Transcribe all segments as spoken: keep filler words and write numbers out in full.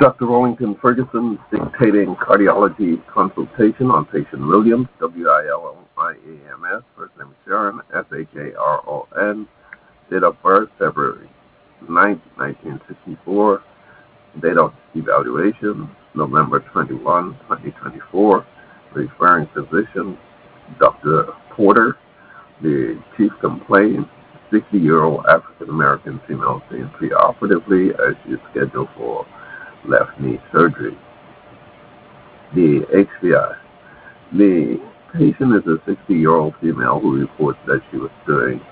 Doctor Rollington Ferguson dictating cardiology consultation on patient Williams, W I L L I A M S, first name Sharon, S H A R O N, date of birth February ninth, nineteen sixty-four, date of evaluation November twenty-first, twenty twenty-four, referring physician Doctor Porter, the chief complaint, sixty-year-old African-American female seen preoperatively as she is scheduled for left knee surgery. The H B I. The patient is a sixty-year-old female who reports that she was doing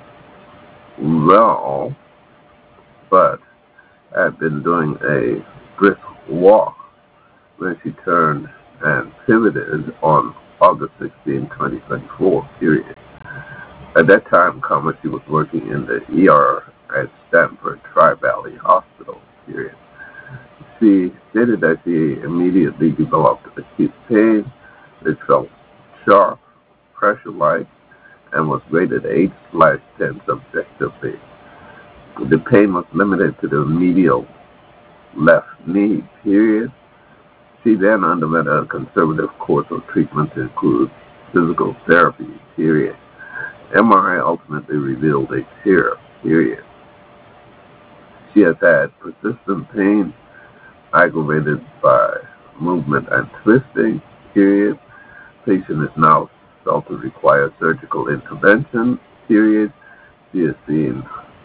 well, but had been doing a brisk walk when she turned and pivoted on August sixteenth, twenty twenty-four, period. At that time, comma, she was working in the E R at Stanford Tri-Valley Hospital, period. She stated that she immediately developed acute pain, which felt sharp, pressure-like, and was rated eight slash ten subjectively. The pain was limited to the medial left knee, period. She then underwent a conservative course of treatment to include physical therapy, period. M R I ultimately revealed a tear, period. She has had persistent pain aggravated by movement and twisting, period. Patient is now felt to require surgical intervention, period. She is seen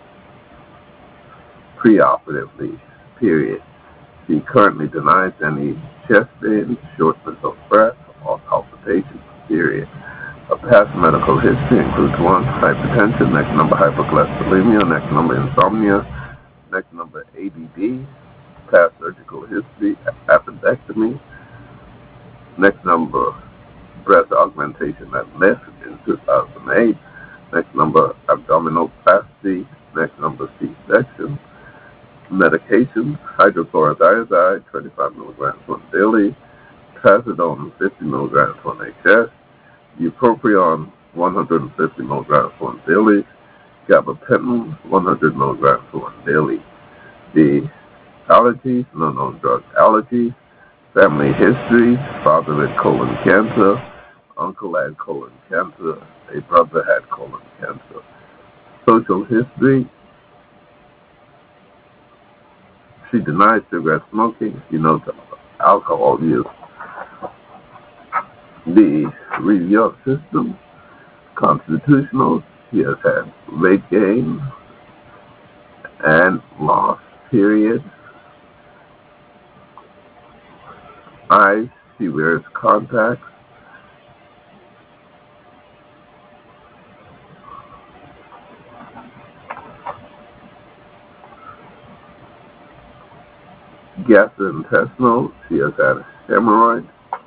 preoperatively, period. She currently denies any chest pain, shortness of breath, or palpitations, period. A past medical history includes one, hypertension, next number hypercholesterolemia, next number insomnia, next number A D D, past surgical history, appendectomy, next number breast augmentation and lift in two thousand eight, next number abdominoplasty, next number C-section, medications, hydrochlorothiazide, twenty-five milligrams once daily, trazodone, fifty milligrams once H S, bupropion, one hundred fifty milligrams once daily, gabapentin, one hundred milligrams once daily. The allergies, no known drug allergies, family history, father had colon cancer, uncle had colon cancer, a brother had colon cancer. Social history, she denies cigarette smoking, she knows alcohol use. The review of system, constitutional, she has had weight gain and loss, period. Eyes, she wears contacts. Gastrointestinal, she has had hemorrhoids.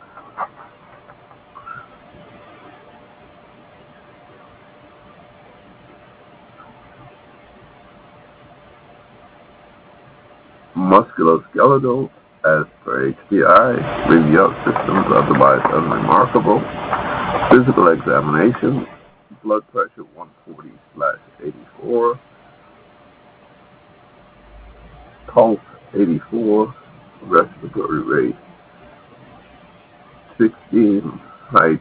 Musculoskeletal, as per H B I, review of systems otherwise unremarkable. Physical examination, blood pressure one forty slash eighty-four, pulse eighty-four, respiratory rate sixteen, height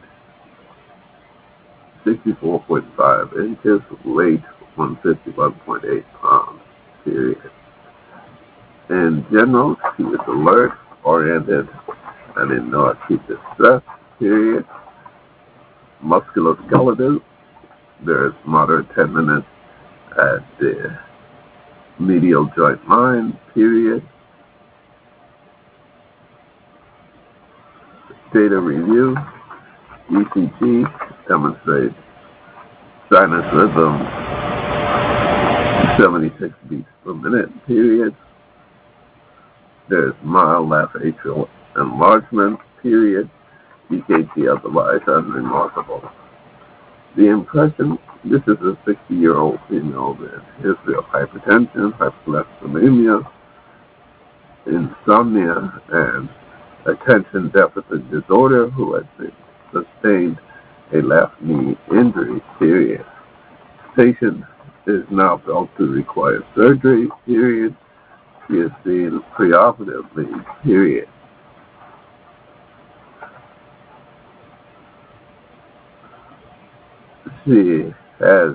sixty-four point five inches, weight one hundred fifty-one point eight pounds, period. In general, she is alert, oriented, and in no acute distress, period. Musculoskeletal, there is moderate tenderness at the medial joint line, period. Data review, E C G demonstrates sinus rhythm seventy-six beats per minute, period. There's mild left atrial enlargement, period. E K G otherwise unremarkable. The impression, this is a sixty-year-old female with history of hypertension, hypercholesterolemia, insomnia, and attention deficit disorder who has sustained a left knee injury, period. Patient is now felt to require surgery, period. She is seen preoperatively, period. She has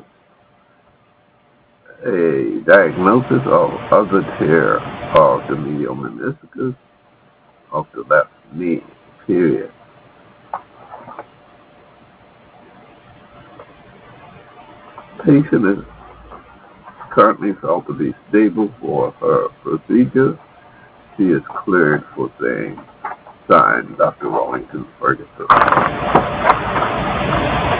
a diagnosis of other tear of the medial meniscus of the left knee, period. Patient is currently felt to be stable for her procedure. She is cleared for saying, signed, Doctor Wellington Ferguson.